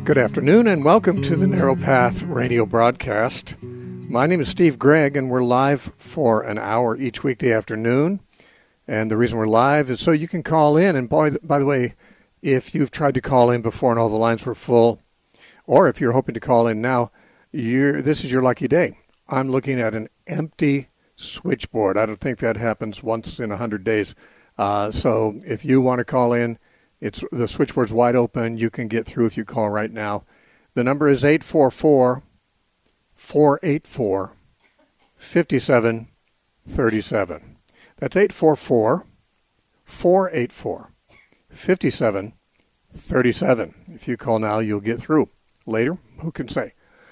Good afternoon and welcome to the Narrow Path radio broadcast. My name is Steve Gregg and we're live for an hour each weekday afternoon. And the reason we're live is so you can call in. And by the way, if you've tried to call in before and all the lines were full, or if you're hoping to call in now, this is your lucky day. I'm looking at an empty switchboard. I don't think that happens once in 100 days. So if you want to call in, the switchboard's wide open. You can get through if you call right now. The number is 844-484-5737. That's 844-484-5737. If you call now, you'll get through. Later, who can say?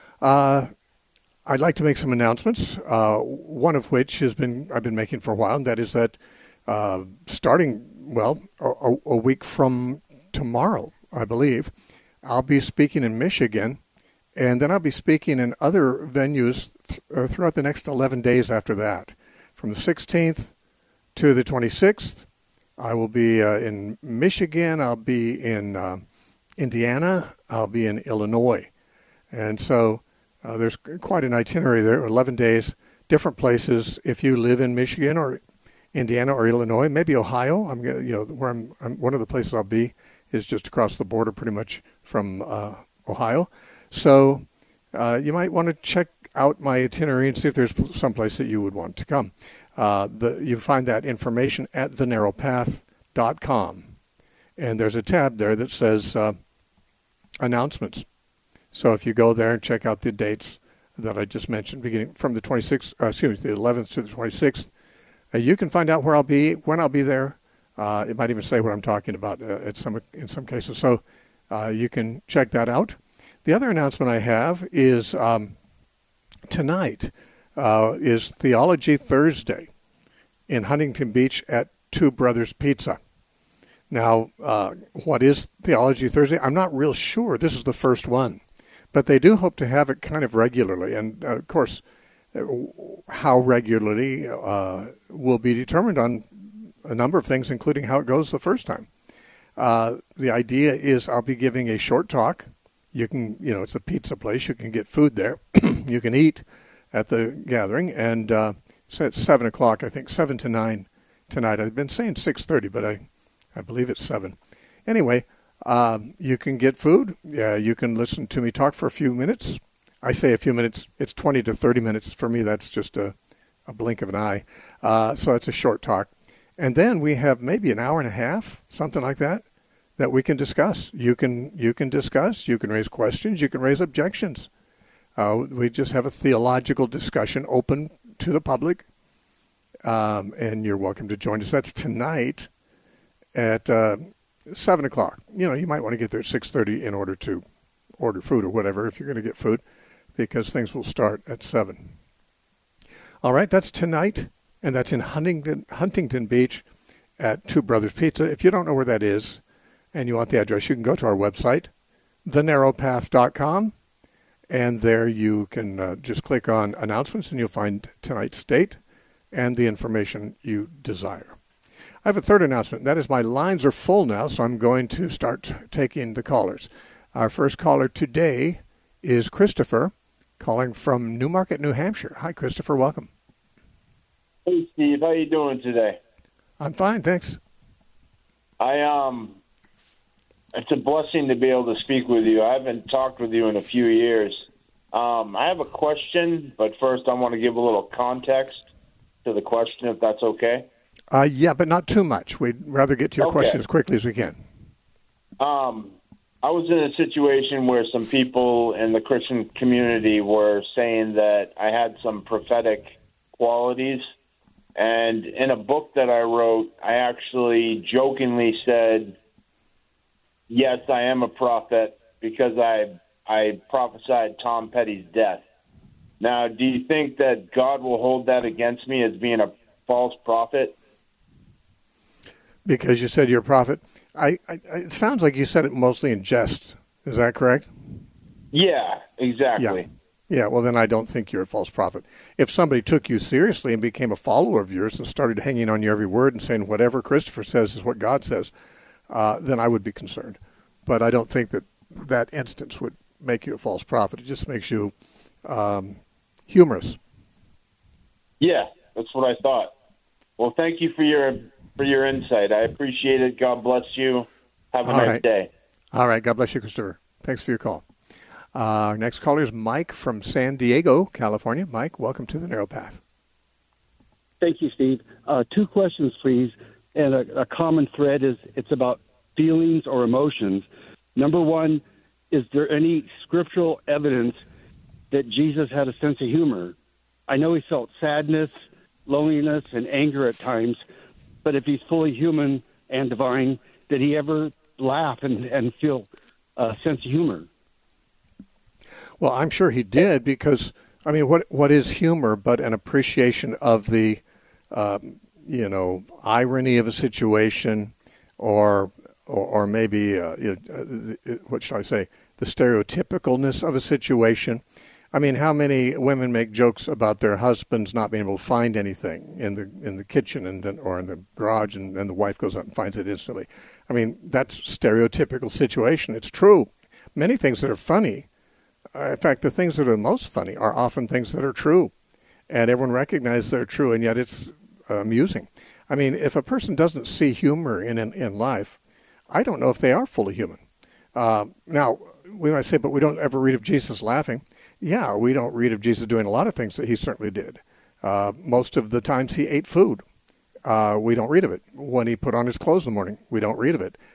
I'd like to make some announcements, one of which I've been making for a while, and that is that starting, a week from tomorrow, I believe, I'll be speaking in Michigan, and then I'll be speaking in other venues throughout the next 11 days after that. From the 16th to the 26th, I will be in Michigan, I'll be in Indiana, I'll be in Illinois. And so there's quite an itinerary there, 11 days, different places. If you live in Michigan or Indiana or Illinois, maybe Ohio, where I'm one of the places I'll be is just across the border pretty much from Ohio. So you might want to check out my itinerary and see if there's some place that you would want to come. You find that information at thenarrowpath.com. And there's a tab there that says announcements. So if you go there and check out the dates that I just mentioned, beginning from the 11th to the 26th, you can find out where I'll be, when I'll be there. It might even say what I'm talking about in some cases. So you can check that out. The other announcement I have is tonight is Theology Thursday in Huntington Beach at Two Brothers Pizza. Now, what is Theology Thursday? I'm not real sure. This is the first one. But they do hope to have it kind of regularly. And, of course, how regularly will be determined on a number of things, including how it goes the first time. The idea is I'll be giving a short talk. You can, it's a pizza place. You can get food there. You can eat at the gathering. And it's at 7 o'clock, I think, 7 to 9 tonight. I've been saying 6:30, but I believe it's 7. Anyway, you can get food. You can listen to me talk for a few minutes. I say a few minutes. It's 20 to 30 minutes. For me, that's just a blink of an eye. So that's a short talk. And then we have maybe an hour and a half, something like that we can discuss. You can discuss. You can raise questions. You can raise objections. We just have a theological discussion open to the public. And you're welcome to join us. That's tonight at 7 o'clock. You might want to get there at 6:30 in order to order food or whatever if you're going to get food, because things will start at 7. All right, that's tonight, and that's in Huntington Beach at Two Brothers Pizza. If you don't know where that is and you want the address, you can go to our website, thenarrowpath.com, and there you can just click on announcements, and you'll find tonight's date and the information you desire. I have a third announcement. That is, my lines are full now, so I'm going to start taking the callers. Our first caller today is Christopher, calling from Newmarket, New Hampshire. Hi, Christopher. Welcome. Hey, Steve. How you doing today? I'm fine, thanks. It's a blessing to be able to speak with you. I haven't talked with you in a few years. I have a question, but first I want to give a little context to the question, if that's okay. Yeah, but not too much. We'd rather get to your question as quickly as we can. I was in a situation where some people in the Christian community were saying that I had some prophetic qualities. And in a book that I wrote, I actually jokingly said, yes, I am a prophet because I prophesied Tom Petty's death. Now, do you think that God will hold that against me as being a false prophet? Because you said you're a prophet. It sounds like you said it mostly in jest. Is that correct? Yeah, exactly. Yeah, well, then I don't think you're a false prophet. If somebody took you seriously and became a follower of yours and started hanging on your every word and saying whatever Christopher says is what God says, then I would be concerned. But I don't think that that instance would make you a false prophet. It just makes you humorous. Yeah, that's what I thought. Well, thank you for your insight. I appreciate it. God bless you. Have a nice day. All right. God bless you, Christopher. Thanks for your call. Our next caller is Mike from San Diego, California. Mike, welcome to the Narrow Path. Thank you, Steve. 2 questions, please. And a common thread is it's about feelings or emotions. Number 1, is there any scriptural evidence that Jesus had a sense of humor? I know he felt sadness, loneliness, and anger at times, but if he's fully human and divine, did he ever laugh and feel a sense of humor? Well, I'm sure he did because, I mean, what is humor but an appreciation of the, irony of a situation or maybe, what shall I say, the stereotypicalness of a situation. I mean, how many women make jokes about their husbands not being able to find anything in the kitchen or in the garage, and the wife goes out and finds it instantly? I mean, that's stereotypical situation. It's true. Many things that are funny, in fact, the things that are the most funny are often things that are true, and everyone recognizes they're true, and yet it's amusing. I mean, if a person doesn't see humor in life, I don't know if they are fully human. Now, we might say, but we don't ever read of Jesus laughing. Yeah, we don't read of Jesus doing a lot of things that he certainly did. Most of the times he ate food. We don't read of it. When he put on his clothes in the morning, we don't read of it.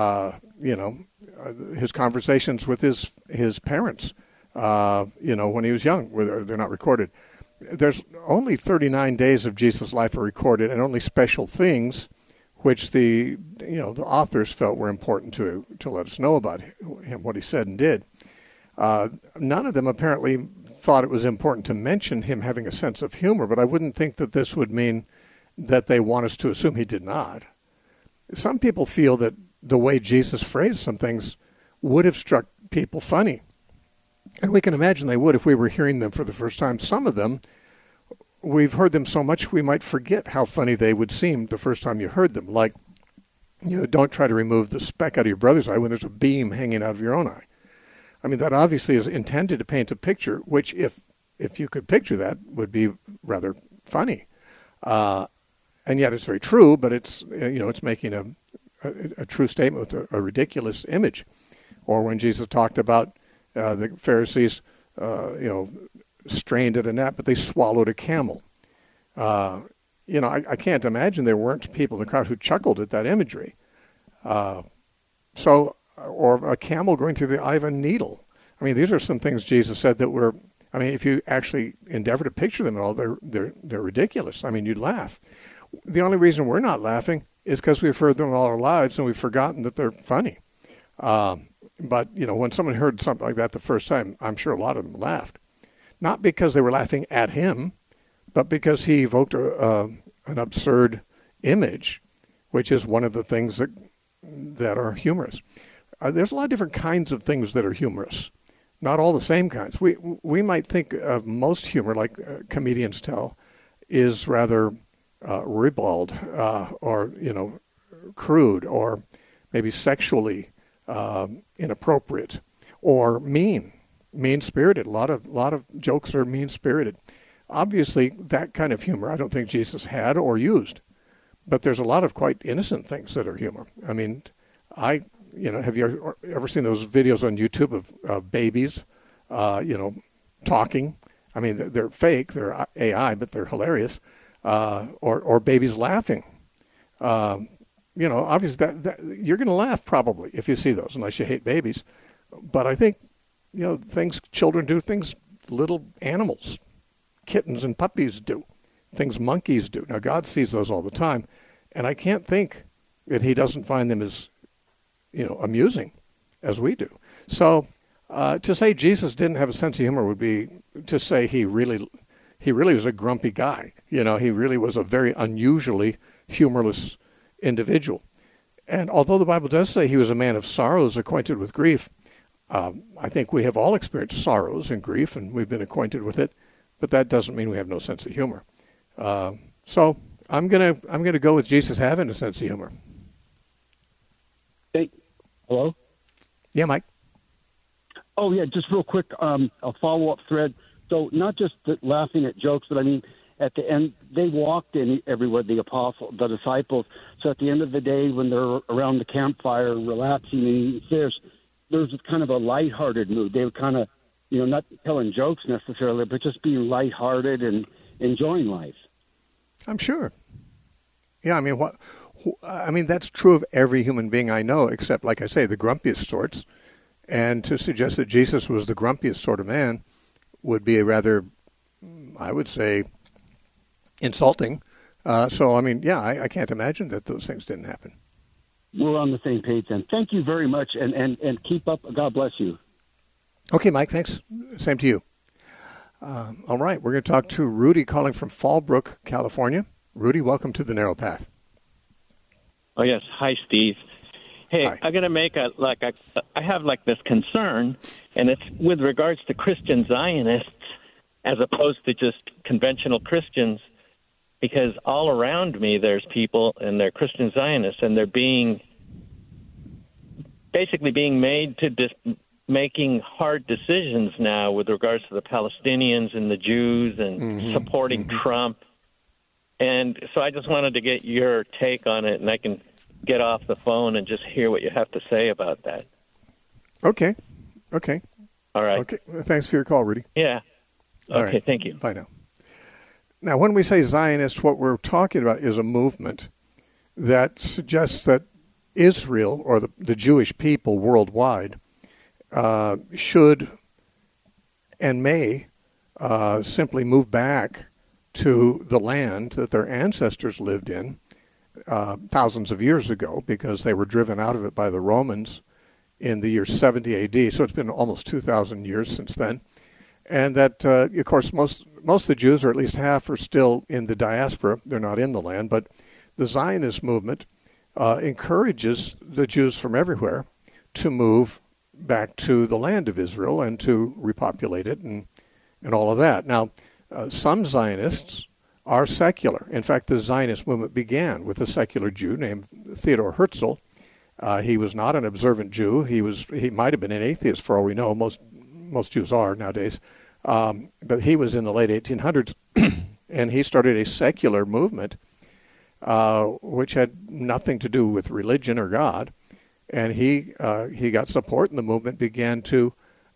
His conversations with his parents, when he was young, they're not recorded. There's only 39 days of Jesus' life are recorded, and only special things which the authors felt were important to let us know about him, what he said and did. None of them apparently thought it was important to mention him having a sense of humor, but I wouldn't think that this would mean that they want us to assume he did not. Some people feel that the way Jesus phrased some things would have struck people funny. And we can imagine they would if we were hearing them for the first time. Some of them, we've heard them so much we might forget how funny they would seem the first time you heard them. Like, don't try to remove the speck out of your brother's eye when there's a beam hanging out of your own eye. I mean, that obviously is intended to paint a picture, which if you could picture that, would be rather funny. And yet it's very true, but it's making a true statement with a ridiculous image. Or when Jesus talked about the Pharisees, strained at a gnat, but they swallowed a camel. I can't imagine there weren't people in the crowd who chuckled at that imagery. Or a camel going through the eye of a needle. I mean, these are some things Jesus said that were, if you actually endeavor to picture them at all, they're ridiculous. I mean, you'd laugh. The only reason we're not laughing is because we've heard them all our lives and we've forgotten that they're funny. But when someone heard something like that the first time, I'm sure a lot of them laughed. Not because they were laughing at him, but because he evoked an absurd image, which is one of the things that are humorous. There's a lot of different kinds of things that are humorous, not all the same kinds. We might think of most humor, like comedians tell, is rather ribald or crude or maybe sexually inappropriate or mean-spirited. A lot of jokes are mean-spirited. Obviously, that kind of humor I don't think Jesus had or used, but there's a lot of quite innocent things that are humor. I mean, have you ever seen those videos on YouTube of babies, talking? I mean, they're fake, they're AI, but they're hilarious. Or babies laughing. Obviously that you're going to laugh probably if you see those, unless you hate babies. But I think, things children do, things little animals, kittens and puppies do, things monkeys do. Now, God sees those all the time, and I can't think that he doesn't find them as amusing as we do. So to say Jesus didn't have a sense of humor would be to say he really was a grumpy guy. He really was a very unusually humorless individual. And although the Bible does say he was a man of sorrows, acquainted with grief, I think we have all experienced sorrows and grief, and we've been acquainted with it. But that doesn't mean we have no sense of humor. So I'm gonna go with Jesus having a sense of humor. Hey, hello? Yeah, Mike. Oh, yeah, just real quick, a follow-up thread. So not just laughing at jokes, but I mean, at the end, they walked in everywhere, the disciples. So at the end of the day, when they're around the campfire, relaxing and eating fish, there's kind of a lighthearted mood. They were kind of, not telling jokes necessarily, but just being lighthearted and enjoying life. I'm sure. Yeah, I mean, that's true of every human being I know, except, like I say, the grumpiest sorts. And to suggest that Jesus was the grumpiest sort of man would be a rather, I would say, insulting. So, I mean, yeah, I can't imagine that those things didn't happen. We're on the same page then. Thank you very much, and keep up. God bless you. Okay, Mike, thanks. Same to you. All right, we're going to talk to Rudy calling from Fallbrook, California. Rudy, welcome to the Narrow Path. Oh, yes. Hi, Steve. Hey, Hi. I'm going to make I have this concern, and it's with regards to Christian Zionists as opposed to just conventional Christians, because all around me there's people and they're Christian Zionists, and they're basically being made to making hard decisions now with regards to the Palestinians and the Jews and supporting Trump. And so I just wanted to get your take on it, and I can get off the phone and just hear what you have to say about that. Okay. All right. Okay. Thanks for your call, Rudy. Yeah. All okay, right. Thank you. Bye now. Now, when we say Zionist, what we're talking about is a movement that suggests that Israel, or the Jewish people worldwide, should and may simply move back to the land that their ancestors lived in thousands of years ago, because they were driven out of it by the Romans in the year 70 AD. So it's been almost 2,000 years since then. And that, of course, most of the Jews, or at least half, are still in the diaspora. They're not in the land. But the Zionist movement encourages the Jews from everywhere to move back to the land of Israel and to repopulate it and all of that. Now, some Zionists are secular. In fact, the Zionist movement began with a secular Jew named Theodor Herzl. He was not an observant Jew. He might have been an atheist for all we know. Most Jews are nowadays. But he was in the late 1800s, and he started a secular movement which had nothing to do with religion or God. And he got support, and the movement began to,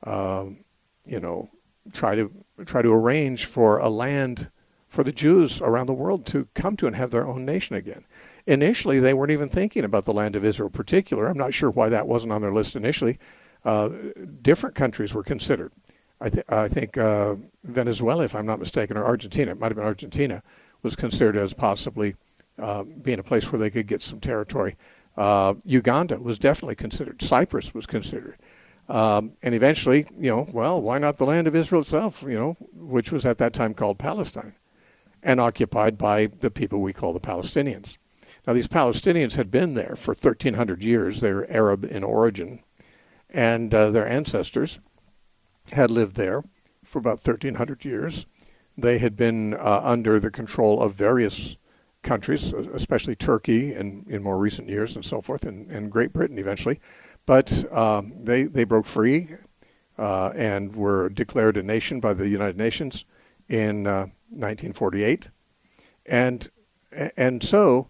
try to arrange for a land for the Jews around the world to come to and have their own nation again. Initially, they weren't even thinking about the land of Israel in particular. I'm not sure why that wasn't on their list initially. Different countries were considered. I think Venezuela, if I'm not mistaken, or Argentina, it might have been Argentina, was considered as possibly being a place where they could get some territory. Uganda was definitely considered. Cyprus was considered. And eventually, why not the land of Israel itself, which was at that time called Palestine, and occupied by the people we call the Palestinians. Now, these Palestinians had been there for 1,300 years. They were Arab in origin, and their ancestors had lived there for about 1,300 years. They had been under the control of various countries, especially Turkey in more recent years and so forth, and Great Britain eventually. But they broke free and were declared a nation by the United Nations in 1948. And so,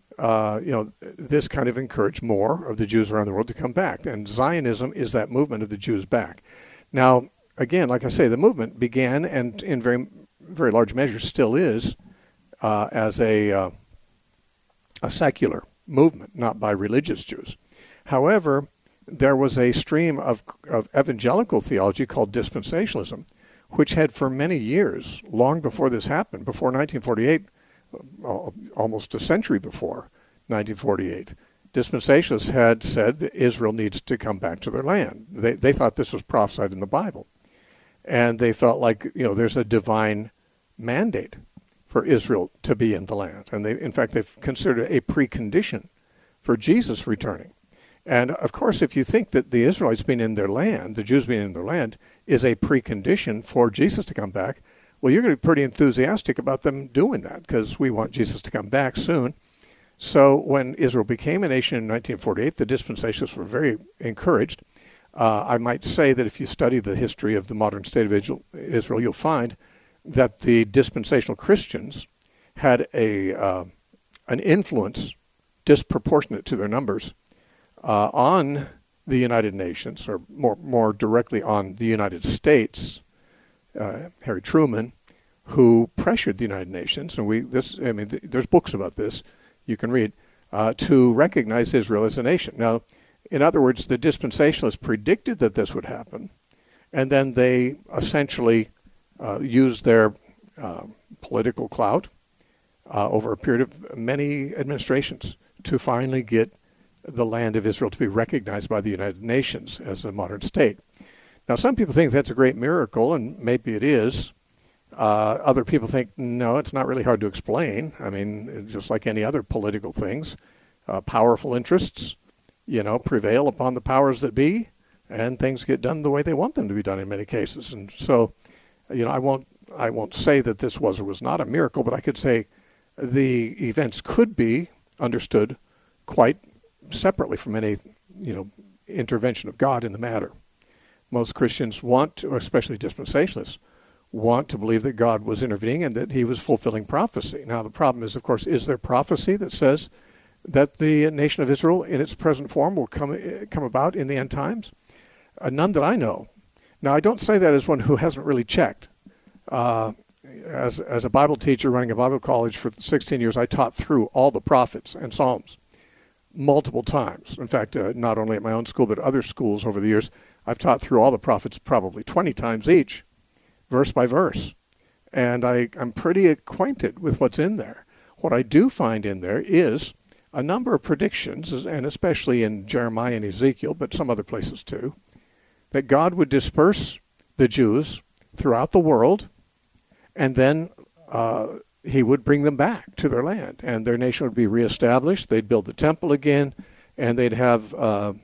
this kind of encouraged more of the Jews around the world to come back. And Zionism is that movement of the Jews back. Now, again, like I say, the movement began, and in very, very large measure still is, as a secular movement, not by religious Jews. However, there was a stream of evangelical theology called dispensationalism, which had for many years, long before this happened, before 1948, almost a century before 1948, dispensationalists had said that Israel needs to come back to their land. They thought this was prophesied in the Bible. And they felt like, there's a divine mandate for Israel to be in the land. And in fact, they've considered it a precondition for Jesus returning. And of course, if you think that the Israelites being in their land, the Jews being in their land, is a precondition for Jesus to come back, well, you're going to be pretty enthusiastic about them doing that, because we want Jesus to come back soon. So when Israel became a nation in 1948, the dispensationalists were very encouraged I might say that if you study the history of the modern state of Israel, you'll find that the dispensational Christians had an influence disproportionate to their numbers on the United Nations, or more directly on the United States. Harry Truman, who pressured the United Nations, and there's books about this you can read, to recognize Israel as a nation. Now, in other words, the dispensationalists predicted that this would happen, and then they essentially used their political clout over a period of many administrations to finally get the land of Israel to be recognized by the United Nations as a modern state. Now, some people think that's a great miracle, and maybe it is. Other people think, no, it's not really hard to explain. I mean, just like any other political things, powerful interests, prevail upon the powers that be, and things get done the way they want them to be done in many cases. And so, I won't say that this was or was not a miracle, but I could say the events could be understood quite separately from any, intervention of God in the matter. Most Christians want to, especially dispensationalists, want to believe that God was intervening and that he was fulfilling prophecy. Now, the problem is, of course, is there prophecy that says that the nation of Israel in its present form will come about in the end times? None that I know. Now, I don't say that as one who hasn't really checked. As a Bible teacher running a Bible college for 16 years, I taught through all the prophets and Psalms multiple times. In fact, not only at my own school, but other schools over the years, I've taught through all the prophets probably 20 times each, verse by verse. And I'm pretty acquainted with what's in there. What I do find in there is a number of predictions, and especially in Jeremiah and Ezekiel, but some other places too, that God would disperse the Jews throughout the world, and then he would bring them back to their land, and their nation would be reestablished. They'd build the temple again, and they'd have,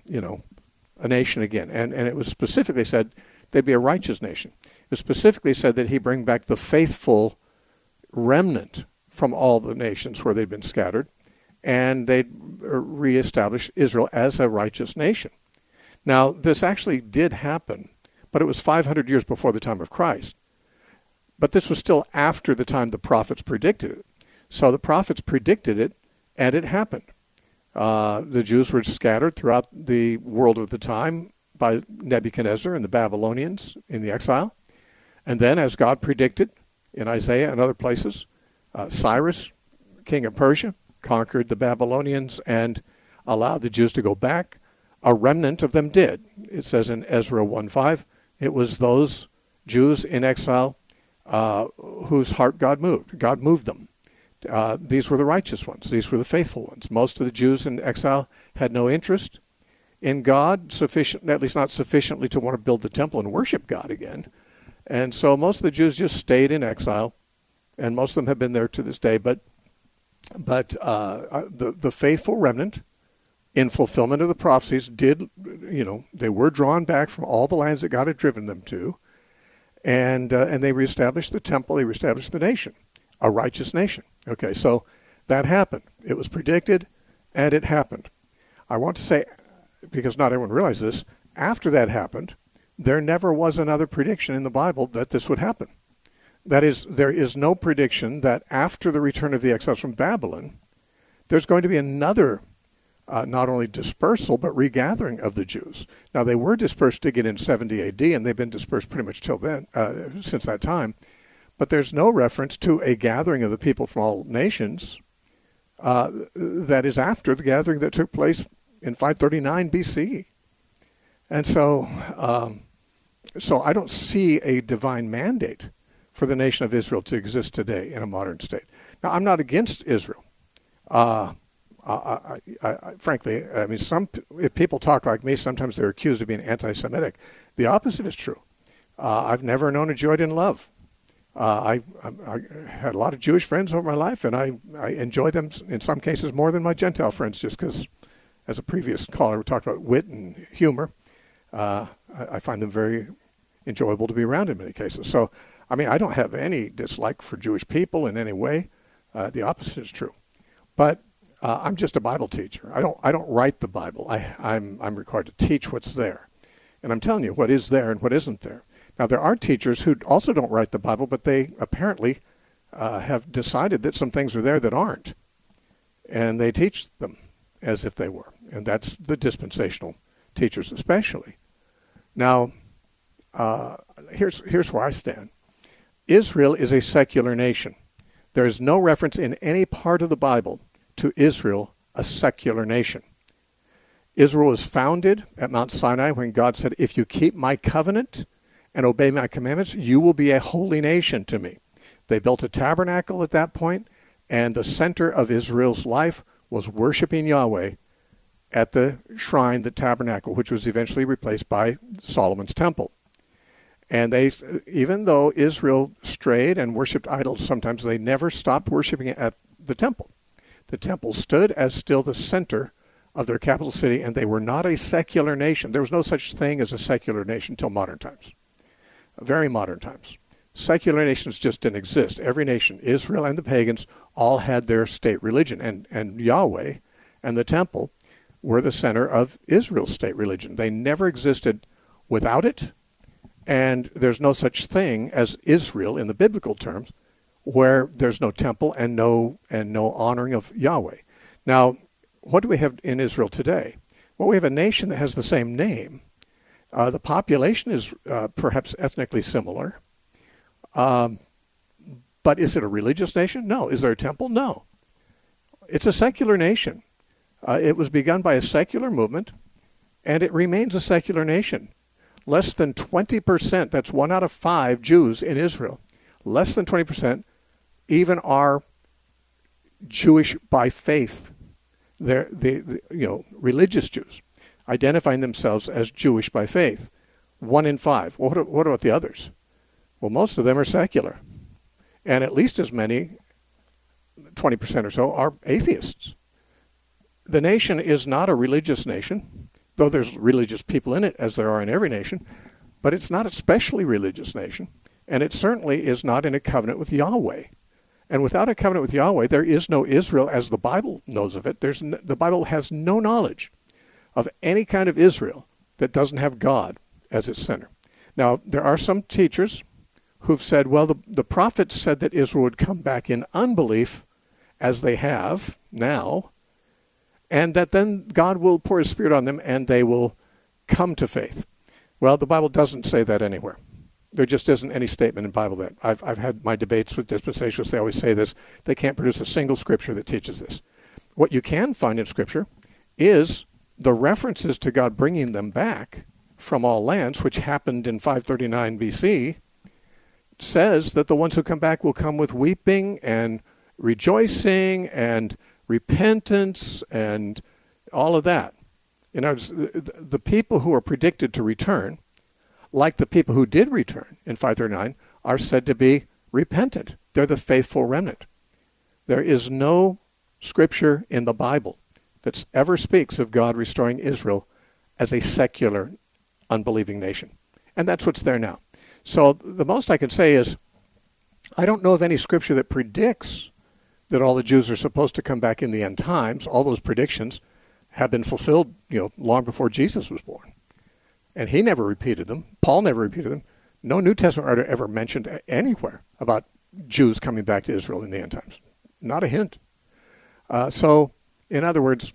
a nation again. And it was specifically said they'd be a righteous nation. It was specifically said that he'd bring back the faithful remnant from all the nations where they'd been scattered, and they'd reestablish Israel as a righteous nation. Now, this actually did happen, but it was 500 years before the time of Christ. But this was still after the time the prophets predicted it. So the prophets predicted it, and it happened. The Jews were scattered throughout the world of the time by Nebuchadnezzar and the Babylonians in the exile. And then, as God predicted in Isaiah and other places, Cyrus, king of Persia, conquered the Babylonians and allowed the Jews to go back. A remnant of them did. It says in Ezra 1:5, it was those Jews in exile whose heart God moved. God moved them. These were the righteous ones. These were the faithful ones. Most of the Jews in exile had no interest in God, at least not sufficiently to want to build the temple and worship God again. And so most of the Jews just stayed in exile, and most of them have been there to this day. But the faithful remnant, in fulfillment of the prophecies, they were drawn back from all the lands that God had driven them to, and they reestablished the temple, they reestablished the nation, a righteous nation. Okay, so that happened. It was predicted, and it happened. I want to say, because not everyone realizes this, after that happened, there never was another prediction in the Bible that this would happen. That is, there is no prediction that after the return of the exiles from Babylon, there's going to be another not only dispersal, but regathering of the Jews. Now, they were dispersed again in 70 AD, and they've been dispersed pretty much till then, since that time. But there's no reference to a gathering of the people from all nations that is after the gathering that took place in 539 BC. And so I don't see a divine mandate for the nation of Israel to exist today in a modern state. Now, I'm not against Israel. Frankly, I mean, if people talk like me, sometimes they're accused of being anti-Semitic. The opposite is true. I've never known a Jew I didn't love. I had a lot of Jewish friends over my life, and I enjoyed them in some cases more than my Gentile friends, just because, as a previous caller, we talked about wit and humor. I find them very enjoyable to be around in many cases. So, I mean, I don't have any dislike for Jewish people in any way. The opposite is true. But I'm just a Bible teacher. I don't write the Bible. I'm required to teach what's there. And I'm telling you what is there and what isn't there. Now, there are teachers who also don't write the Bible, but they apparently have decided that some things are there that aren't. And they teach them as if they were. And that's the dispensational teachers especially. Now, here's where I stand. Israel is a secular nation. There is no reference in any part of the Bible to Israel, a secular nation. Israel was founded at Mount Sinai when God said, if you keep my covenant and obey my commandments, you will be a holy nation to me. They built a tabernacle at that point, and the center of Israel's life was worshiping Yahweh at the shrine, the tabernacle, which was eventually replaced by Solomon's temple. And they, even though Israel strayed and worshipped idols sometimes, they never stopped worshiping at the temple. The temple stood as still the center of their capital city, and they were not a secular nation. There was no such thing as a secular nation until modern times, very modern times. Secular nations just didn't exist. Every nation, Israel and the pagans, all had their state religion, and Yahweh and the temple were the center of Israel's state religion. They never existed without it, and there's no such thing as Israel in the biblical terms where there's no temple and no honoring of Yahweh. Now, what do we have in Israel today? Well, we have a nation that has the same name. The population is perhaps ethnically similar. But is it a religious nation? No. Is there a temple? No. It's a secular nation. It was begun by a secular movement, and it remains a secular nation. Less than 20%, that's 1 out of 5 Jews in Israel, less than 20% even are Jewish by faith. They're religious Jews, identifying themselves as Jewish by faith. 1 in 5. Well, what about the others? Well, most of them are secular. And at least as many, 20% or so, are atheists. The nation is not a religious nation, though there's religious people in it, as there are in every nation, but it's not a specially religious nation, and it certainly is not in a covenant with Yahweh. And without a covenant with Yahweh, there is no Israel as the Bible knows of it. The Bible has no knowledge of any kind of Israel that doesn't have God as its center. Now, there are some teachers who've said, well, the prophets said that Israel would come back in unbelief, as they have now, and that then God will pour his Spirit on them and they will come to faith. Well, the Bible doesn't say that anywhere. There just isn't any statement in the Bible that. I've had my debates with dispensationalists. They always say this. They can't produce a single scripture that teaches this. What you can find in Scripture is the references to God bringing them back from all lands, which happened in 539 BC, says that the ones who come back will come with weeping and rejoicing and repentance and all of that. You know, the people who are predicted to return, like the people who did return in 539, are said to be repentant. They're the faithful remnant. There is no scripture in the Bible that ever speaks of God restoring Israel as a secular, unbelieving nation. And that's what's there now. So the most I can say is, I don't know of any scripture that predicts that all the Jews are supposed to come back in the end times. All those predictions have been fulfilled, long before Jesus was born. And he never repeated them. Paul never repeated them. No New Testament writer ever mentioned anywhere about Jews coming back to Israel in the end times. Not a hint. So, in other words,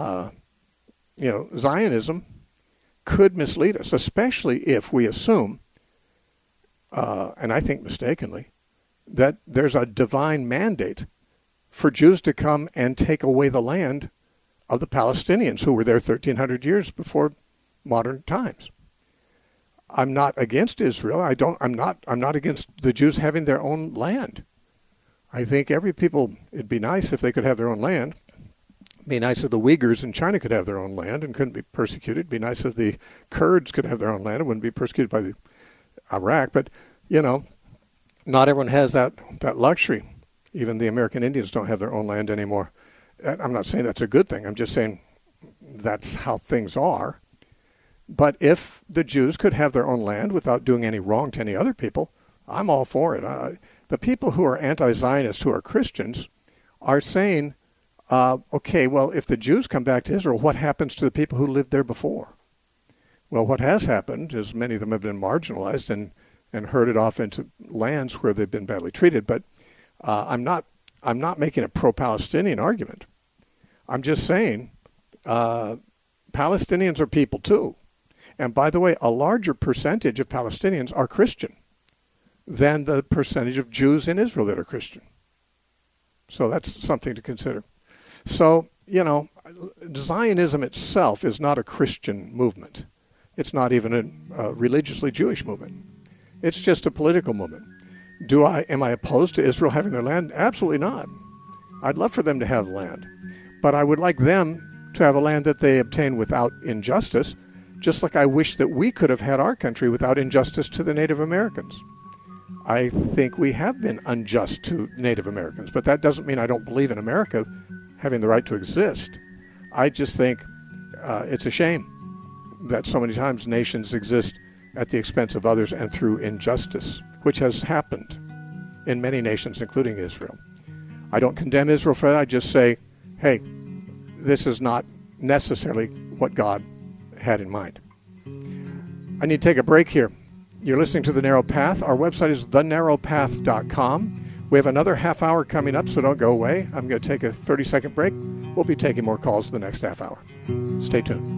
Zionism could mislead us, especially if we assume, and I think mistakenly, that there's a divine mandate for Jews to come and take away the land of the Palestinians who were there 1,300 years before modern times. I'm not against Israel. I'm not against the Jews having their own land. I think it'd be nice if they could have their own land. It'd be nice if the Uyghurs in China could have their own land and couldn't be persecuted. It'd be nice if the Kurds could have their own land and wouldn't be persecuted by the Iraq. But, not everyone has that luxury. Even the American Indians don't have their own land anymore. I'm not saying that's a good thing. I'm just saying that's how things are. But if the Jews could have their own land without doing any wrong to any other people, I'm all for it. The people who are anti-Zionist, who are Christians, are saying, okay, well, if the Jews come back to Israel, what happens to the people who lived there before? Well, what has happened is many of them have been marginalized and herded off into lands where they've been badly treated. But I'm not making a pro-Palestinian argument. I'm just saying Palestinians are people too. And by the way, a larger percentage of Palestinians are Christian than the percentage of Jews in Israel that are Christian. So that's something to consider. So, Zionism itself is not a Christian movement. It's not even a religiously Jewish movement. It's just a political movement. Am I opposed to Israel having their land? Absolutely not. I'd love for them to have land. But I would like them to have a land that they obtain without injustice, just like I wish that we could have had our country without injustice to the Native Americans. I think we have been unjust to Native Americans, but that doesn't mean I don't believe in America having the right to exist. I just think it's a shame that so many times nations exist at the expense of others and through injustice, which has happened in many nations, including Israel. I don't condemn Israel for that. I just say, hey, this is not necessarily what God had in mind. I need to take a break here. You're listening to The Narrow Path. Our website is thenarrowpath.com. We have another half hour coming up, so don't go away. I'm going to take a 30-second break. We'll be taking more calls in the next half hour. Stay tuned.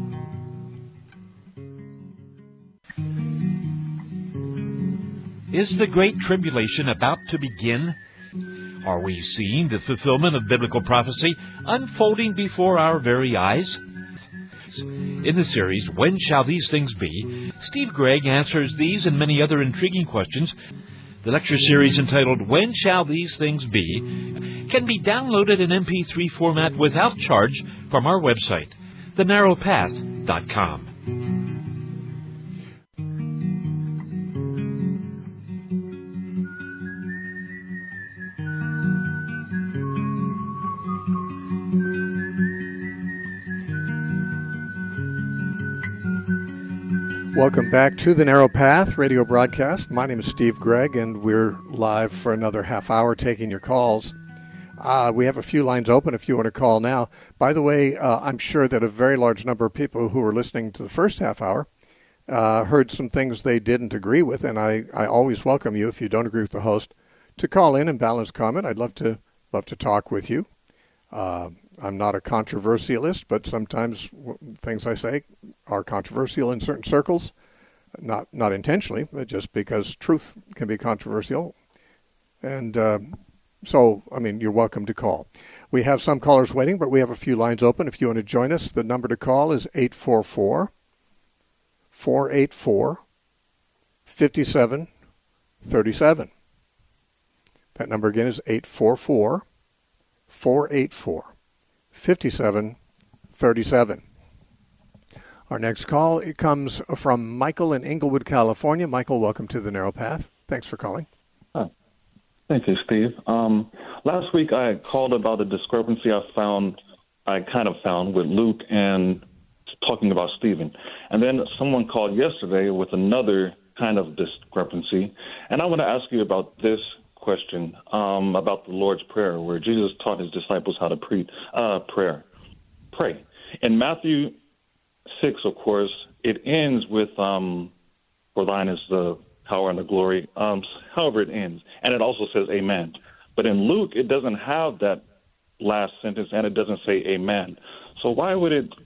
Is the Great Tribulation about to begin? Are we seeing the fulfillment of biblical prophecy unfolding before our very eyes? In the series, When Shall These Things Be?, Steve Gregg answers these and many other intriguing questions. The lecture series entitled When Shall These Things Be? Can be downloaded in MP3 format without charge from our website, thenarrowpath.com. Welcome back to the Narrow Path radio broadcast. My name is Steve Gregg, and we're live for another half hour taking your calls. We have a few lines open if you want to call now. By the way, I'm sure that a very large number of people who were listening to the first half hour heard some things they didn't agree with, and I always welcome you, if you don't agree with the host, to call in and balance comment. I'd love to talk with you. I'm not a controversialist, but sometimes things I say are controversial in certain circles, not intentionally, but just because truth can be controversial. And you're welcome to call. We have some callers waiting, but we have a few lines open. If you want to join us, the number to call is 844-484-5737. That number again is 844-484-5737. Our next call, it comes from Michael in Inglewood, California. Michael, welcome to the Narrow Path. Thanks for calling. Thank you, Steve. Last week I called about a discrepancy I found with Luke and talking about Stephen. And then someone called yesterday with another kind of discrepancy. And I want to ask you about this question about the Lord's Prayer, where Jesus taught his disciples how to pray. In Matthew 6, of course, it ends with, for thine is the power and the glory, however it ends. And it also says amen. But in Luke, it doesn't have that last sentence, and it doesn't say amen. So why would it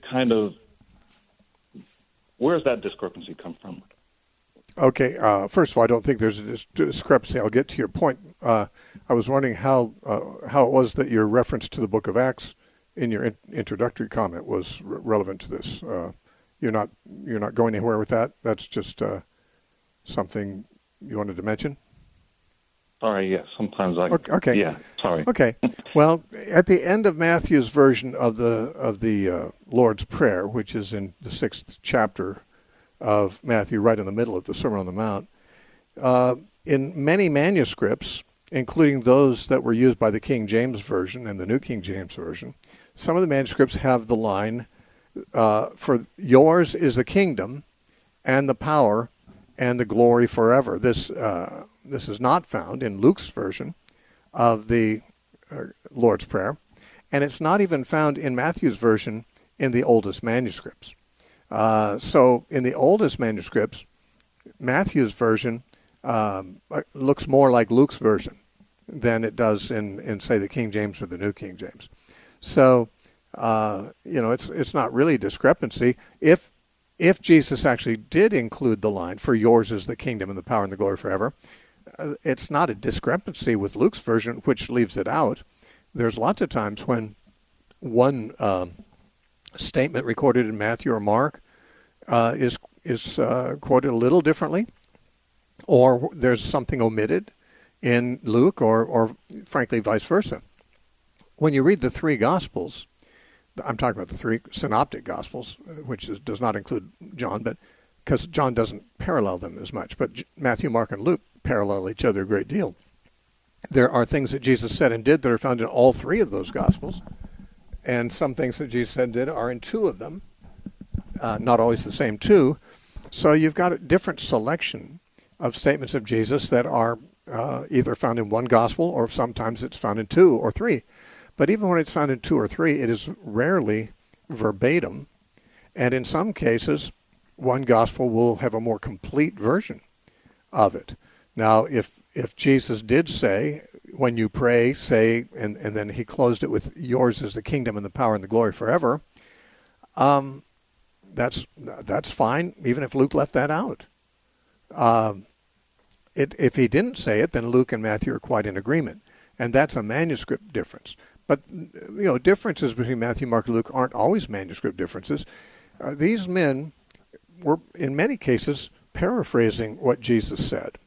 where's that discrepancy come from? Okay, first of all, I don't think there's a discrepancy. I'll get to your point. I was wondering how it was that your reference to the book of Acts in your introductory comment was relevant to this. You're not going anywhere with that? That's just something you wanted to mention? Sorry, yes. Sometimes okay. Yeah, sorry. Okay. Well, at the end of Matthew's version of the Lord's Prayer, which is in the 6th chapter of Matthew, right in the middle of the Sermon on the Mount, in many manuscripts, including those that were used by the King James Version and the New King James Version, some of the manuscripts have the line, for yours is the kingdom and the power and the glory forever. This is not found in Luke's version of the Lord's Prayer, and it's not even found in Matthew's version in the oldest manuscripts. So in the oldest manuscripts, Matthew's version looks more like Luke's version than it does in say, the King James or the New King James. So, it's not really discrepancy. If Jesus actually did include the line, "For yours is the kingdom and the power and the glory forever," it's not a discrepancy with Luke's version, which leaves it out. There's lots of times when one statement recorded in Matthew or Mark is quoted a little differently, or there's something omitted in Luke, or frankly, vice versa. When you read the three Gospels, I'm talking about the three synoptic Gospels, which does not include John, but because John doesn't parallel them as much, but Matthew, Mark, and Luke parallel each other a great deal. There are things that Jesus said and did that are found in all three of those Gospels, and some things that Jesus said and did are in two of them, not always the same two. So you've got a different selection of statements of Jesus that are either found in one Gospel, or sometimes it's found in two or three. But even when it's found in two or three, it is rarely verbatim, and in some cases, one Gospel will have a more complete version of it. Now, if Jesus did say, "When you pray, say," and then he closed it with, "Yours is the kingdom and the power and the glory forever," that's fine, even if Luke left that out. If he didn't say it, then Luke and Matthew are quite in agreement, and that's a manuscript difference. But differences between Matthew, Mark, and Luke aren't always manuscript differences. These men were, in many cases, paraphrasing what Jesus said.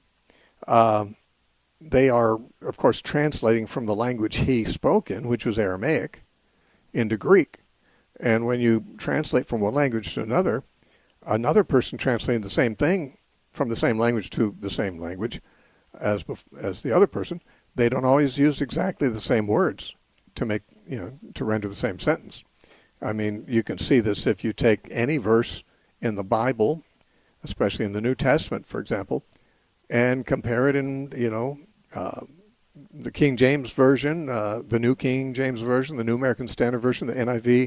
They are, of course, translating from the language he spoke in, which was Aramaic, into Greek. And when you translate from one language to another person translating the same thing from the same language to the same language as the other person, they don't always use exactly the same words to make, to render the same sentence. I mean, you can see this if you take any verse in the Bible, especially in the New Testament, for example, and compare it in, the King James Version, the New King James Version, the New American Standard Version, the NIV,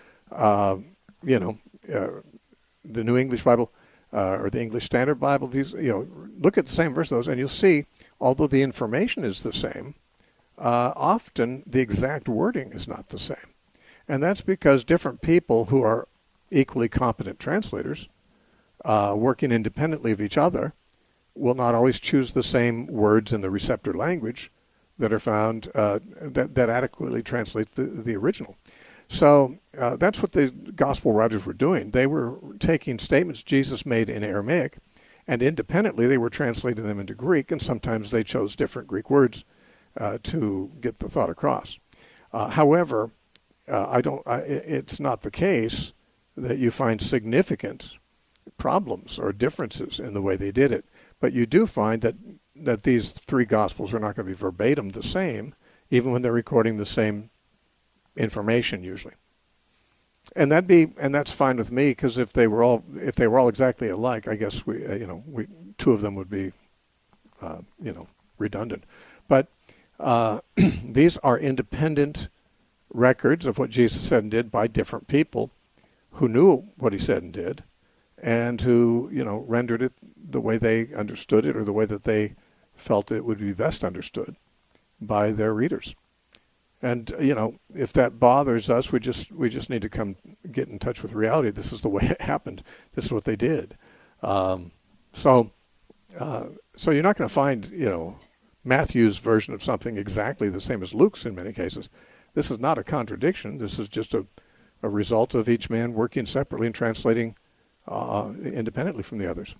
the New English Bible, or the English Standard Bible. These, look at the same verse of those, and you'll see, although the information is the same, often the exact wording is not the same. And that's because different people who are equally competent translators, working independently of each other, will not always choose the same words in the receptor language that are found that adequately translate the original. So that's what the gospel writers were doing. They were taking statements Jesus made in Aramaic, and independently they were translating them into Greek, and sometimes they chose different Greek words to get the thought across. However, it's not the case that you find significant problems or differences in the way they did it. But you do find that these three Gospels are not going to be verbatim the same, even when they're recording the same information usually. And that's fine with me, because if they were all exactly alike, I guess we two of them would be redundant. But these are independent records of what Jesus said and did by different people who knew what he said and did, and who rendered it the way they understood it, or the way that they felt it would be best understood by their readers. And if that bothers us, we just need to get in touch with reality. This is the way it happened. This is what they did. So you're not going to find Matthew's version of something exactly the same as Luke's in many cases. This is not a contradiction. This is just a result of each man working separately and translating independently from the others.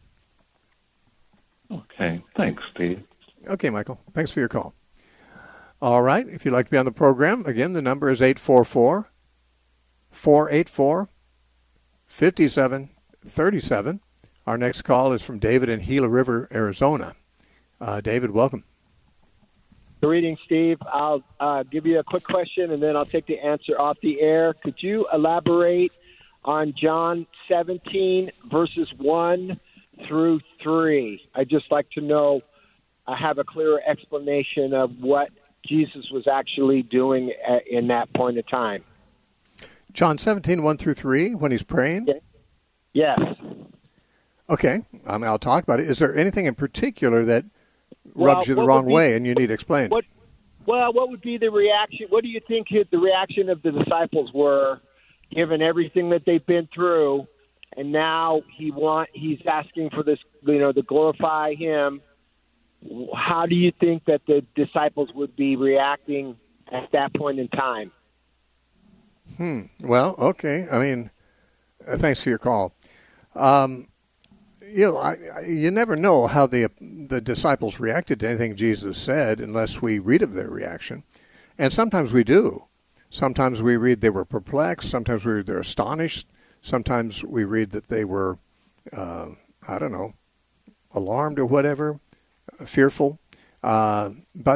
Okay. Thanks, Steve. Okay, Michael. Thanks for your call. All right. If you'd like to be on the program, again, the number is 844-484-5737. Our next call is from David in Gila River, Arizona. David, welcome. Greetings, Steve. I'll give you a quick question, and then I'll take the answer off the air. Could you elaborate on John 17, verses 1 through 3? I'd just like to know, have a clearer explanation of what Jesus was actually doing in that point of time. John 17, 1 through 3, when he's praying? Yes. Okay, I'll talk about it. Is there anything in particular that rubs you the wrong way and you need explained? What would be the reaction? What do you think the reaction of the disciples were, given everything that they've been through, and now he's asking for this, to glorify him? How do you think that the disciples would be reacting at that point in time? Well, okay. I mean, thanks for your call. You never know how the disciples reacted to anything Jesus said unless we read of their reaction. And sometimes we do. Sometimes we read they were perplexed. Sometimes we read they're astonished. Sometimes we read that they were, alarmed or whatever, fearful. But,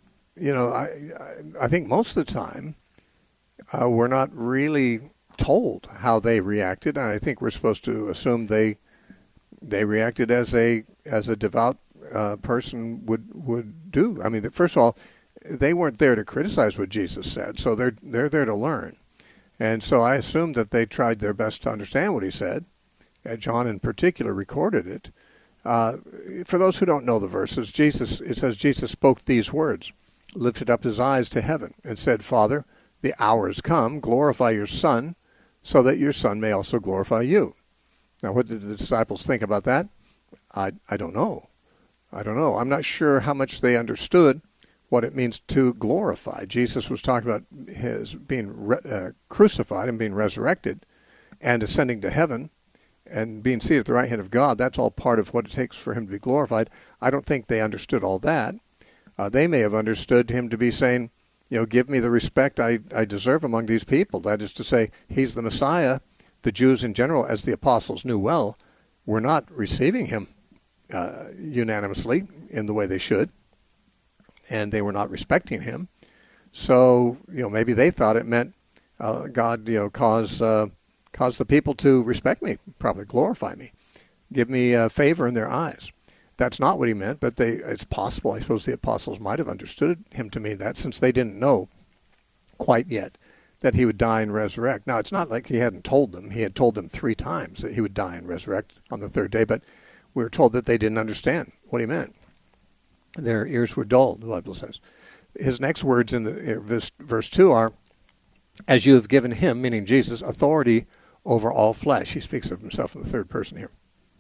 I think most of the time we're not really told how they reacted. And I think we're supposed to assume they reacted as a devout person would do. I mean, first of all, they weren't there to criticize what Jesus said, so they're there to learn. And so I assume that they tried their best to understand what he said. John in particular recorded it. For those who don't know the verses, it says Jesus spoke these words, lifted up his eyes to heaven, and said, Father, the hour has come, glorify your Son, so that your Son may also glorify you. Now, what did the disciples think about that? I don't know. I'm not sure how much they understood what it means to glorify. Jesus was talking about his being crucified and being resurrected and ascending to heaven and being seated at the right hand of God. That's all part of what it takes for him to be glorified. I don't think they understood all that. They may have understood him to be saying, give me the respect I deserve among these people. That is to say, he's the Messiah. The Jews in general, as the apostles knew well, were not receiving him unanimously in the way they should, and they were not respecting him. So, maybe they thought it meant God, cause the people to respect me, probably glorify me, give me favor in their eyes. That's not what he meant, but it's possible. I suppose the apostles might have understood him to mean that, since they didn't know quite yet that he would die and resurrect. Now, it's not like he hadn't told them. He had told them 3 times that he would die and resurrect on the 3rd day, but we were told that they didn't understand what he meant. Their ears were dulled, the Bible says. His next words in verse 2 are, as you have given him, meaning Jesus, authority over all flesh. He speaks of himself in the 3rd person here.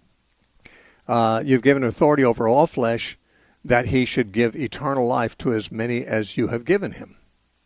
You've given authority over all flesh, that he should give eternal life to as many as you have given him.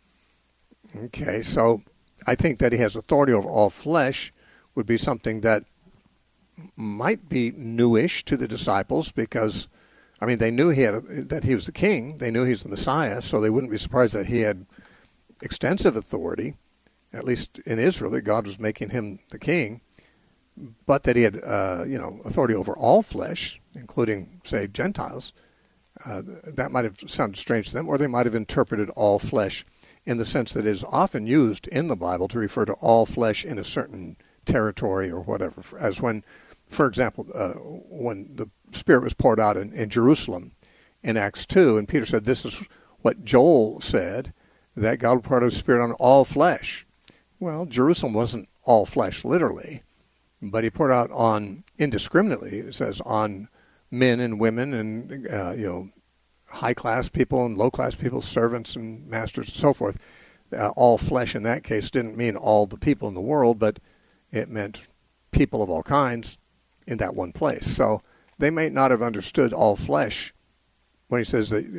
Okay, so I think that he has authority over all flesh would be something that might be newish to the disciples, because, they knew that he was the king. They knew he's the Messiah, so they wouldn't be surprised that he had extensive authority, at least in Israel, that God was making him the king, but that he had, authority over all flesh, including, say, Gentiles. That might have sounded strange to them, or they might have interpreted all flesh in the sense that it is often used in the Bible to refer to all flesh in a certain territory or whatever. As when, for example, when the Spirit was poured out in Jerusalem in Acts 2, and Peter said, this is what Joel said, that God would pour out his Spirit on all flesh. Well, Jerusalem wasn't all flesh literally, but he poured out on indiscriminately, it says, on men and women and, high-class people and low-class people, servants and masters and so forth. All flesh in that case didn't mean all the people in the world, but it meant people of all kinds in that one place. So they may not have understood all flesh when he says that,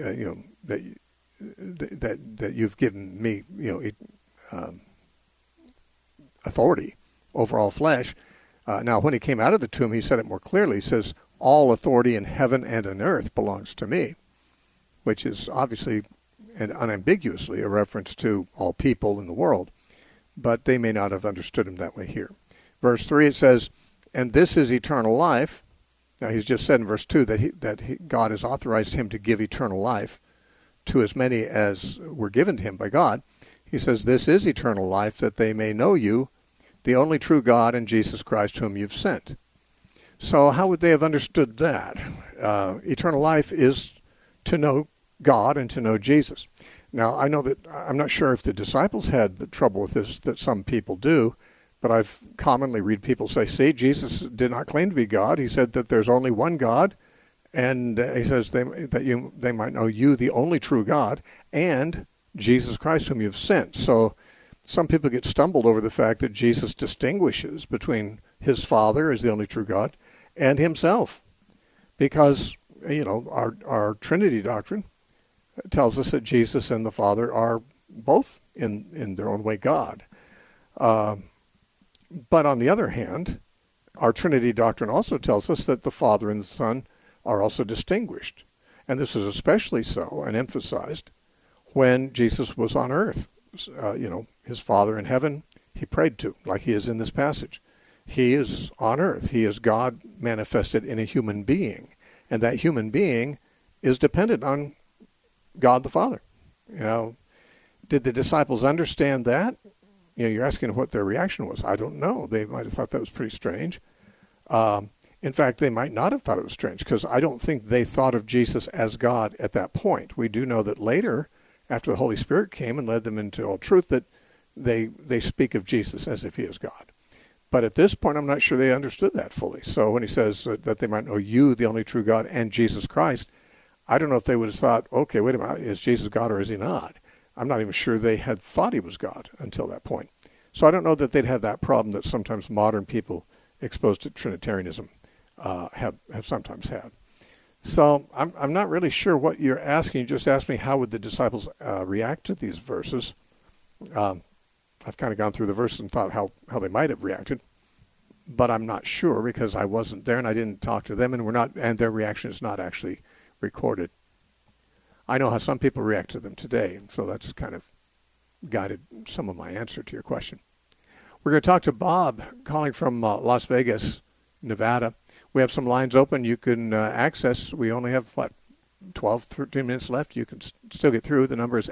that you've given me, authority over all flesh. Now, when he came out of the tomb, he said it more clearly. He says, all authority in heaven and on earth belongs to me, which is obviously and unambiguously a reference to all people in the world, but they may not have understood him that way here. Verse 3, it says, and this is eternal life. Now, he's just said in verse 2 that God has authorized him to give eternal life to as many as were given to him by God. He says, this is eternal life, that they may know you, the only true God, and Jesus Christ whom you've sent. So how would they have understood that? Eternal life is to know God and to know Jesus. Now, I know that I'm not sure if the disciples had the trouble with this that some people do, But I've commonly read people say, see, Jesus did not claim to be God. He said that there's only one God, and he says they might know you, the only true God, and Jesus Christ, whom you've sent. So some people get stumbled over the fact that Jesus distinguishes between his Father as the only true God and himself, because our Trinity doctrine tells us that Jesus and the Father are both in their own way God. But on the other hand, our Trinity doctrine also tells us that the Father and the Son are also distinguished. And this is especially so and emphasized when Jesus was on earth. His Father in heaven, he prayed to, like he is in this passage. He is on earth. He is God manifested in a human being. And that human being is dependent on God the Father. Did the disciples understand that? You're asking what their reaction was. I don't know. They might have thought that was pretty strange. In fact, they might not have thought it was strange, because I don't think they thought of Jesus as God at that point. We do know that later, after the Holy Spirit came and led them into all truth, that they speak of Jesus as if he is God. But at this point, I'm not sure they understood that fully. So when he says that they might know you, the only true God, and Jesus Christ, I don't know if they would have thought, okay, wait a minute, is Jesus God or is he not? I'm not even sure they had thought he was God until that point. So I don't know that they'd have that problem that sometimes modern people exposed to Trinitarianism have sometimes had. So I'm not really sure what you're asking. You just asked me how would the disciples react to these verses. I've kind of gone through the verses and thought how they might have reacted, but I'm not sure because I wasn't there and I didn't talk to them, and their reaction is not actually recorded. I know how some people react to them today, and so that's kind of guided some of my answer to your question. We're going to talk to Bob, calling from Las Vegas, Nevada. We have some lines open you can access. We only have, 12, 13 minutes left. You can still get through. The number is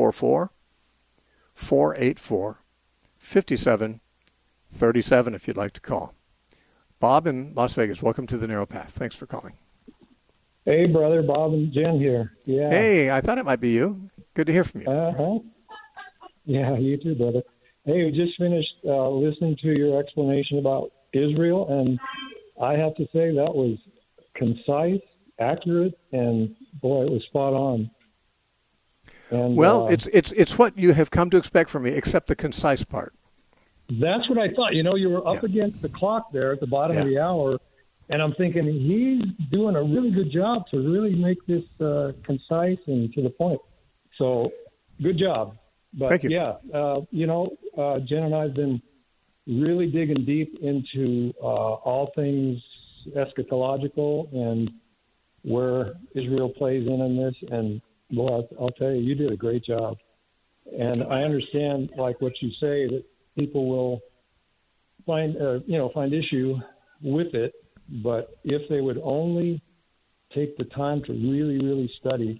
844-484-5737 if you'd like to call. Bob in Las Vegas, welcome to the Narrow Path. Thanks for calling. Hey, brother, Bob and Jen here. Yeah. Hey, I thought it might be you. Good to hear from you. Uh-huh. Yeah, you too, brother. Hey, we just finished listening to your explanation about Israel, and I have to say that was concise, accurate, and boy, it was spot on. And, well, it's what you have come to expect from me, except the concise part. That's what I thought. You were up against the clock there at the bottom of the hour, and I'm thinking he's doing a really good job to really make this concise and to the point. So, good job. But thank you. Yeah, Jen and I have been really digging deep into all things eschatological and where Israel plays in this. And boy, I'll tell you, you did a great job. And I understand, like what you say, that people will find issue with it. But if they would only take the time to really, really study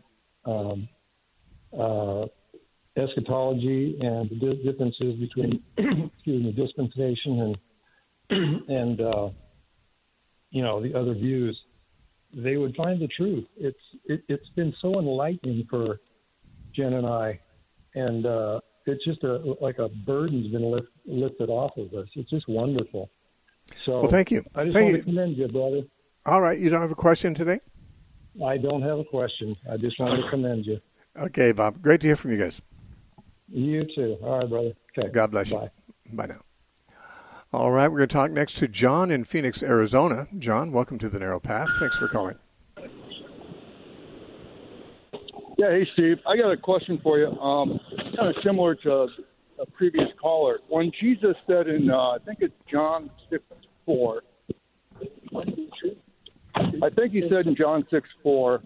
eschatology and the differences between, dispensation and the other views, they would find the truth. It's been so enlightening for Jen and I, and it's just like a burden's been lifted off of us. It's just wonderful. So, well, thank you. I just want to commend you, brother. All right. You don't have a question today? I don't have a question. I just wanted to commend you. Okay, Bob. Great to hear from you guys. You too. All right, brother. Okay. God bless Bye. you. Bye now. All right. We're going to talk next to John in Phoenix, Arizona. John, welcome to the Narrow Path. Thanks for calling. Yeah, hey, Steve. I got a question for you. Kind of similar to a previous caller. When Jesus said in, I think it's John 6:4, I think he said in John 6:4,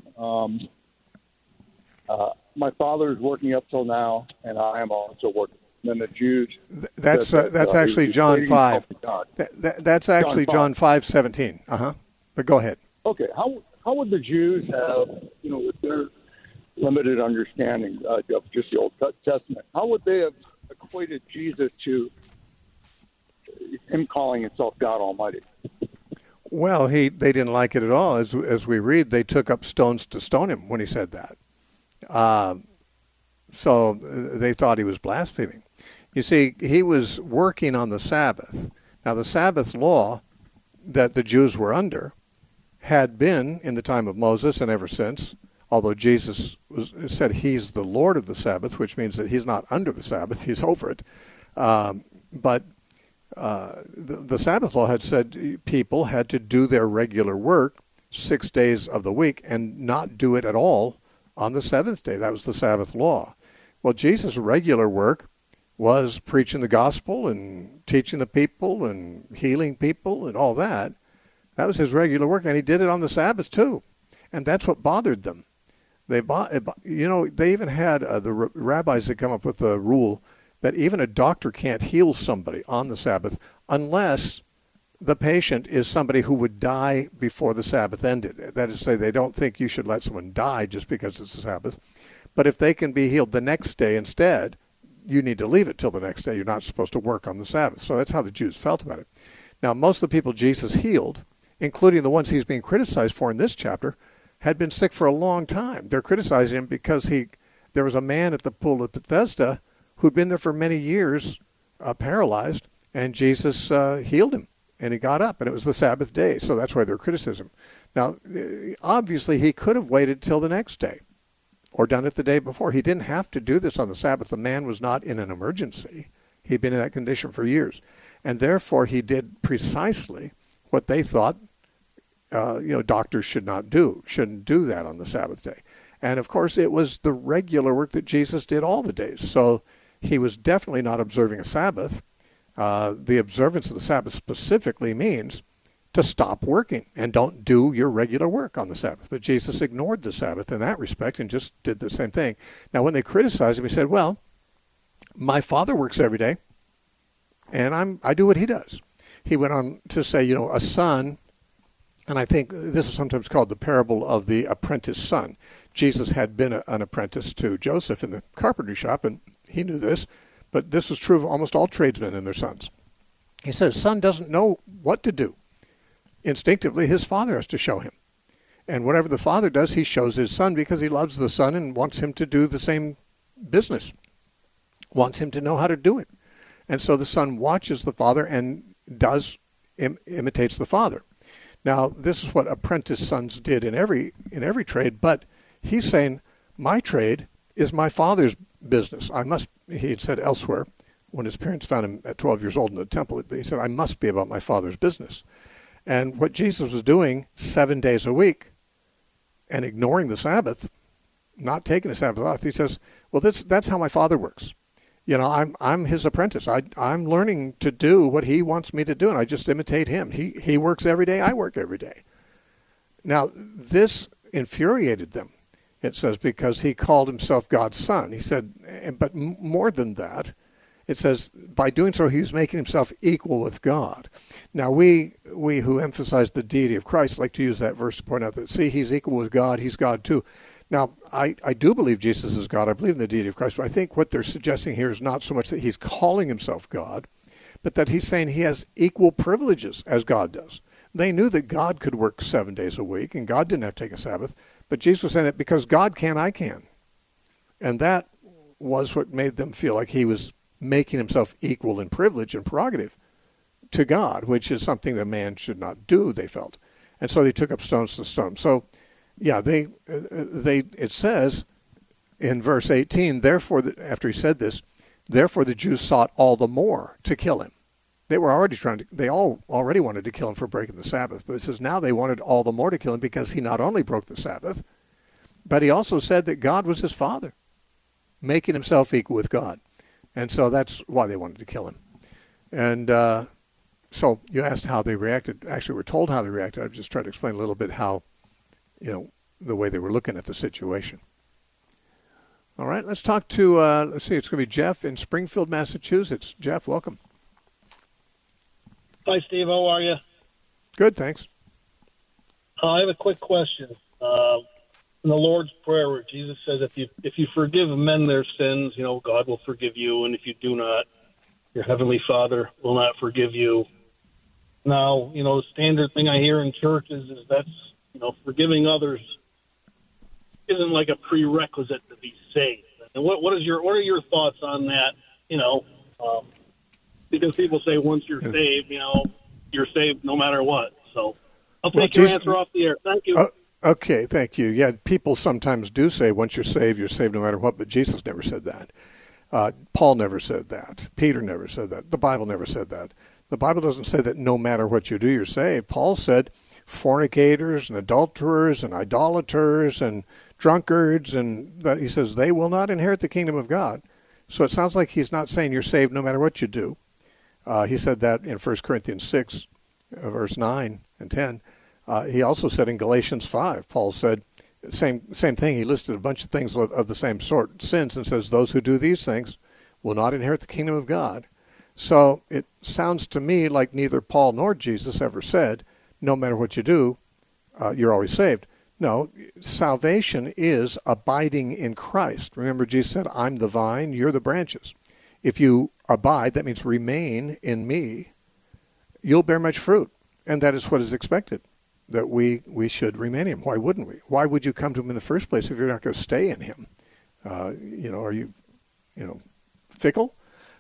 my Father is working up till now, and I am also working. And then the Jews. That's actually John 5. That's actually John 5:17. But go ahead. Okay. How would the Jews have, with their limited understanding of just the Old Testament, how would they have equated Jesus to him calling himself God Almighty? Well, they didn't like it at all. As we read, they took up stones to stone him when he said that. So they thought he was blaspheming. You see, he was working on the Sabbath. Now, the Sabbath law that the Jews were under had been in the time of Moses and ever since, although Jesus said he's the Lord of the Sabbath, which means that he's not under the Sabbath, he's over it. But the Sabbath law had said people had to do their regular work 6 days of the week and not do it at all on the seventh day. That was the Sabbath law. Well, Jesus' regular work was preaching the gospel and teaching the people and healing people and all that. That was his regular work, and he did it on the Sabbath too. And that's what bothered them. They even had the rabbis had come up with a rule that even a doctor can't heal somebody on the Sabbath unless the patient is somebody who would die before the Sabbath ended. That is to say, they don't think you should let someone die just because it's the Sabbath. But if they can be healed the next day instead, you need to leave it till the next day. You're not supposed to work on the Sabbath. So that's how the Jews felt about it. Now, most of the people Jesus healed, including the ones he's being criticized for in this chapter, had been sick for a long time. They're criticizing him because there was a man at the pool of Bethesda who'd been there for many years, paralyzed, and Jesus healed him, and he got up, and it was the Sabbath day, so that's why their criticism. Now, obviously, he could have waited till the next day or done it the day before. He didn't have to do this on the Sabbath. The man was not in an emergency. He'd been in that condition for years, and therefore he did precisely what they thought doctors shouldn't do that on the Sabbath day. And of course, it was the regular work that Jesus did all the days. So he was definitely not observing a Sabbath. The observance of the Sabbath specifically means to stop working and don't do your regular work on the Sabbath. But Jesus ignored the Sabbath in that respect and just did the same thing. Now, when they criticized him, he said, well, my Father works every day, and I do what he does. He went on to say, a son, and I think this is sometimes called the parable of the apprentice son. Jesus had been an apprentice to Joseph in the carpentry shop, and he knew this, but this is true of almost all tradesmen and their sons. He says, son doesn't know what to do. Instinctively, his father has to show him. And whatever the father does, he shows his son because he loves the son and wants him to do the same business, wants him to know how to do it. And so the son watches the father and imitates the father. Now, this is what apprentice sons did in every trade, but he's saying, my trade is my father's business. He had said elsewhere, when his parents found him at 12 years old in the temple, he said, I must be about my father's business. And what Jesus was doing 7 days a week and ignoring the Sabbath, not taking the Sabbath off, he says, well, that's how my father works. I'm his apprentice. I'm learning to do what he wants me to do, and I just imitate him. He works every day. I work every day. Now, this infuriated them, it says, because he called himself God's son. He said, but more than that, it says, by doing so, he's making himself equal with God. Now, we who emphasize the deity of Christ like to use that verse to point out that, see, he's equal with God. He's God too. Now, I do believe Jesus is God. I believe in the deity of Christ. But I think what they're suggesting here is not so much that he's calling himself God, but that he's saying he has equal privileges as God does. They knew that God could work 7 days a week, and God didn't have to take a Sabbath. But Jesus was saying that because God can, I can. And that was what made them feel like he was making himself equal in privilege and prerogative to God, which is something that man should not do, they felt. And so they took up stones to stone him. So, yeah, it says in verse 18, therefore, after he said this, therefore the Jews sought all the more to kill him. They were already wanted to kill him for breaking the Sabbath. But it says now they wanted all the more to kill him because he not only broke the Sabbath, but he also said that God was his father, making himself equal with God. And so that's why they wanted to kill him. And so you asked how they reacted. Actually, we're told how they reacted. I've just tried to explain a little bit how, the way they were looking at the situation. All right, let's talk to, it's going to be Jeff in Springfield, Massachusetts. Jeff, welcome. Hi, Steve. How are you? Good, thanks. I have a quick question. In the Lord's Prayer, where Jesus says, if you forgive men their sins, God will forgive you, and if you do not, your heavenly Father will not forgive you. Now, the standard thing I hear in churches is that's, forgiving others isn't like a prerequisite to be saved. And what are your thoughts on that? Because people say once you're saved, you're saved no matter what. So I'll take Well, your answer off the air. Thank you. Okay, thank you. Yeah, people sometimes do say once you're saved no matter what, but Jesus never said that. Paul never said that. Peter never said that. The Bible never said that. The Bible doesn't say that no matter what you do, you're saved. Paul said fornicators and adulterers and idolaters and drunkards, and he says they will not inherit the kingdom of God. So it sounds like he's not saying you're saved no matter what you do. He said that in 1 Corinthians 6, verse 9 and 10. He also said in Galatians 5, Paul said, same thing. He listed a bunch of things of the same sort, sins, and says those who do these things will not inherit the kingdom of God. So it sounds to me like neither Paul nor Jesus ever said, no matter what you do, you're always saved. No, salvation is abiding in Christ. Remember, Jesus said, I'm the vine, you're the branches. If you abide, that means remain in me, you'll bear much fruit. And that is what is expected, that we should remain in him. Why wouldn't we? Why would you come to him in the first place if you're not going to stay in him? Are you fickle?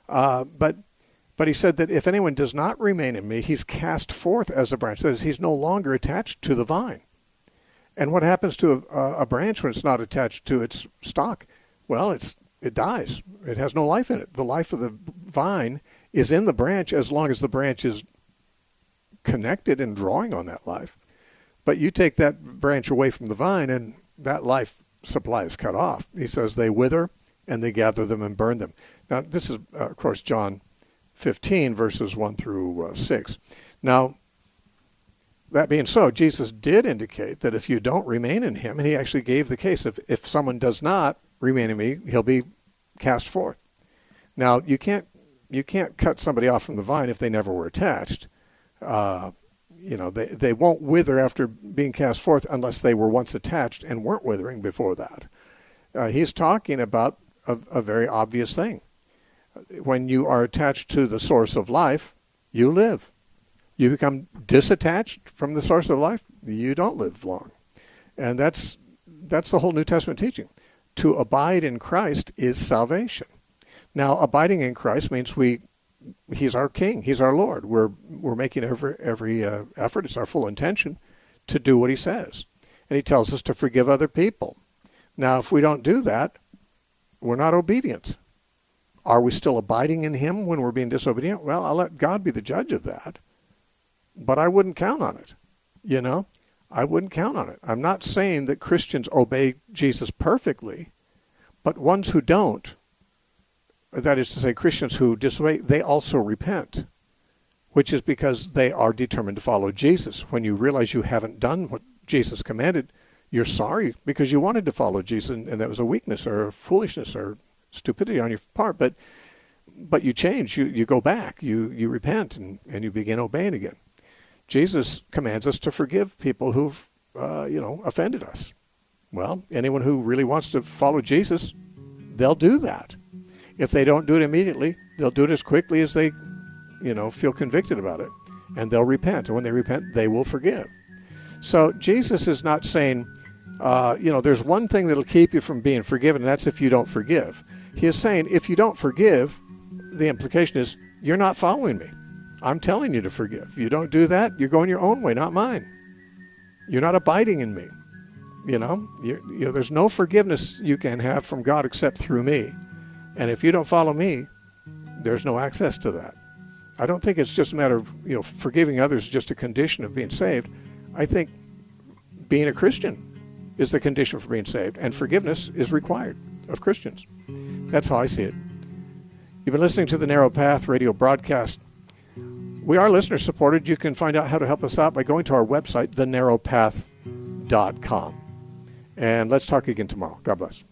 But he said that if anyone does not remain in me, he's cast forth as a branch. That is, he's no longer attached to the vine. And what happens to a branch when it's not attached to its stock? Well, it dies. It has no life in it. The life of the vine is in the branch as long as the branch is connected and drawing on that life. But you take that branch away from the vine and that life supply is cut off. He says they wither and they gather them and burn them. Now, this is, of course, John 15, verses 1 through 6. Now, that being so, Jesus did indicate that if you don't remain in him, and he actually gave the case, if someone does not remain in me, he'll be cast forth. Now, you can't cut somebody off from the vine if they never were attached. They won't wither after being cast forth unless they were once attached and weren't withering before that. He's talking about a very obvious thing. When you are attached to the source of life, you live. You become disattached from the source of life, you don't live long. And that's the whole New Testament teaching. To abide in Christ is salvation. Now, abiding in Christ means he's our King, he's our Lord. We're making every effort, it's our full intention to do what he says. And he tells us to forgive other people. Now, if we don't do that, we're not obedient. Are we still abiding in him when we're being disobedient? Well, I'll let God be the judge of that. But I wouldn't count on it. I wouldn't count on it. I'm not saying that Christians obey Jesus perfectly, but ones who don't, that is to say Christians who disobey, they also repent, which is because they are determined to follow Jesus. When you realize you haven't done what Jesus commanded, you're sorry because you wanted to follow Jesus, and that was a weakness or a foolishness or stupidity on your part, but you change, you go back, you repent, and you begin obeying again. Jesus commands us to forgive people who've, offended us. Well, anyone who really wants to follow Jesus, they'll do that. If they don't do it immediately, they'll do it as quickly as they, feel convicted about it, and they'll repent. And when they repent, they will forgive. So Jesus is not saying, there's one thing that'll keep you from being forgiven, and that's if you don't forgive. He is saying, if you don't forgive, the implication is you're not following me. I'm telling you to forgive. If you don't do that, you're going your own way, not mine. You're not abiding in me. There's no forgiveness you can have from God except through me. And if you don't follow me, there's no access to that. I don't think it's just a matter of, forgiving others is just a condition of being saved. I think being a Christian is the condition for being saved, and forgiveness is required of Christians. That's how I see it. You've been listening to the Narrow Path radio broadcast. We are listener supported. You can find out how to help us out by going to our website, thenarrowpath.com. And let's talk again tomorrow. God bless.